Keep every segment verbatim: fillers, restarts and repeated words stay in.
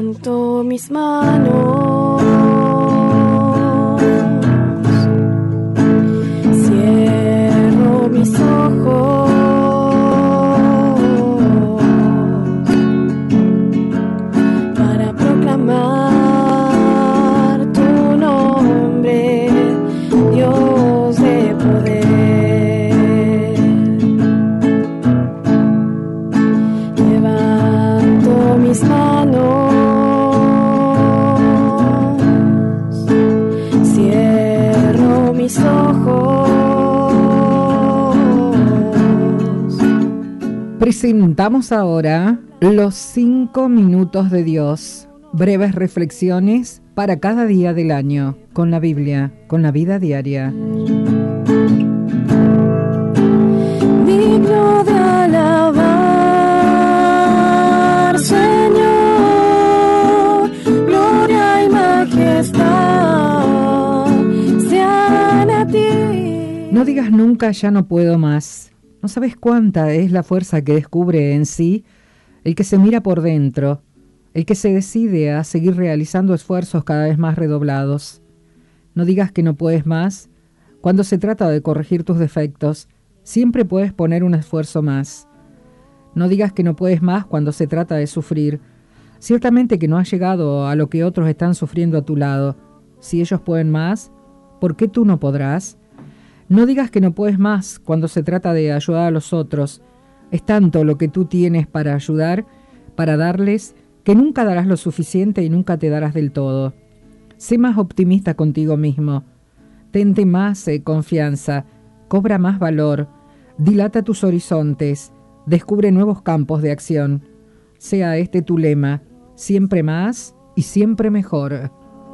Levanto mis manos, cierro mis ojos para proclamar tu nombre, Dios de poder. Levanto mis manos, cierro mis ojos. Presentamos ahora los cinco minutos de Dios, breves reflexiones para cada día del año, con la Biblia, con la vida diaria. Digno de alabar, Señor, gloria y majestad sean a ti. No digas nunca ya no puedo más. No sabes cuánta es la fuerza que descubre en sí el que se mira por dentro, el que se decide a seguir realizando esfuerzos cada vez más redoblados. No digas que no puedes más. Cuando se trata de corregir tus defectos, siempre puedes poner un esfuerzo más. No digas que no puedes más cuando se trata de sufrir. Ciertamente que no has llegado a lo que otros están sufriendo a tu lado. Si ellos pueden más, ¿por qué tú no podrás? No digas que no puedes más cuando se trata de ayudar a los otros. Es tanto lo que tú tienes para ayudar, para darles, que nunca darás lo suficiente y nunca te darás del todo. Sé más optimista contigo mismo. Tente más eh, confianza. Cobra más valor. Dilata tus horizontes. Descubre nuevos campos de acción. Sea este tu lema. Siempre más y siempre mejor.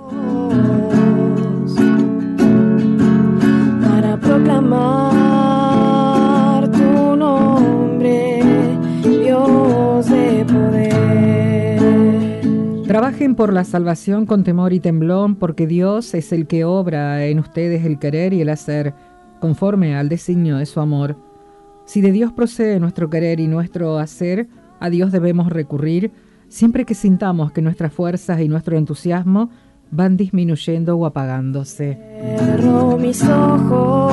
Para proclamar tu nombre, Dios de poder. Trabajen por la salvación con temor y temblor, porque Dios es el que obra en ustedes el querer y el hacer, conforme al designio de su amor. Si de Dios procede nuestro querer y nuestro hacer, a Dios debemos recurrir, siempre que sintamos que nuestras fuerzas y nuestro entusiasmo van disminuyendo o apagándose. Cierro mis ojos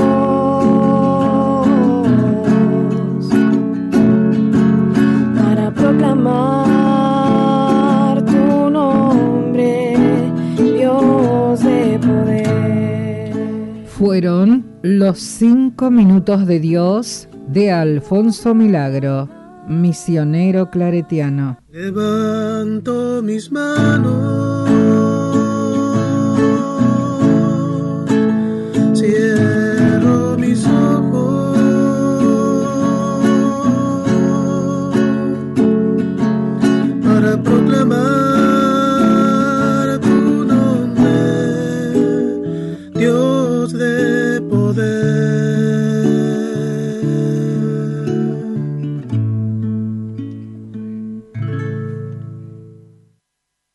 para proclamar tu nombre, Dios de poder. Fueron los cinco minutos de Dios de Alfonso Milagro, misionero claretiano. Levanto mis manos,